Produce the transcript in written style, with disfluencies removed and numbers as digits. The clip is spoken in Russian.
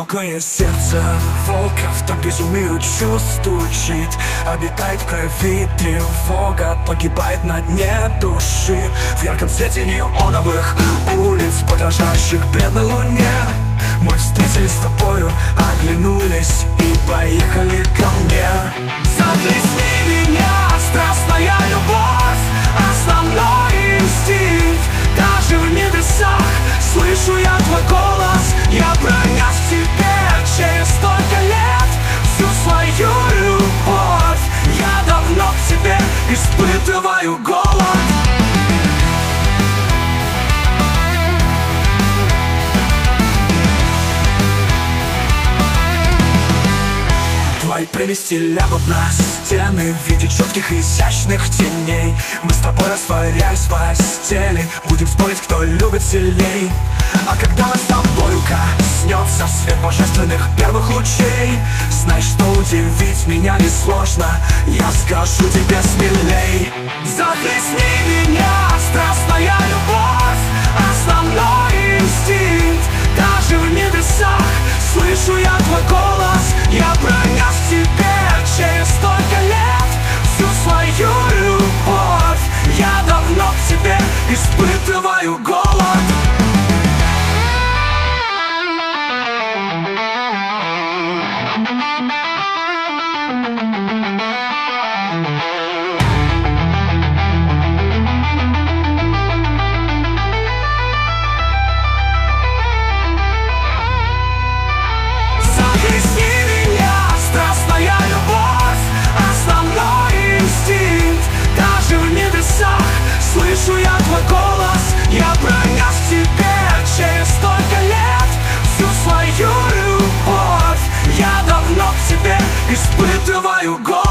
одинокое сердце волков, там безумию чувств стучит. Обитает в крови тревога, погибает на дне души. В ярком свете неоновых улиц, подражающих бедной луне, мы встретились с тобою, оглянулись и поехали ко мне. Заплесни меня, страстная любовь, основной инстинкт. Даже в небесах слышу я твой голос. Я пронес в тебе через столько лет всю свою любовь. Я давно к тебе испытываю голод. Твои прелести лягут на стены в виде четких и изящных теней. Мы с тобой, растворяясь в постели, будем спорить, кто любит сильней. А когда нас с тобою коснется свет божественных первых лучей, знай, что удивить меня несложно, я скажу тебе смелей. Захлестни меня, страстная любовь, основной инстинкт. Даже в небесах слышу я твой голос. Я пронес в тебе через столько лет всю свою любовь. Я давно к тебе испытываю голод. Слышу я твой голос. Я пронес в тебе через столько лет всю свою любовь. Я давно к тебе испытываю голод.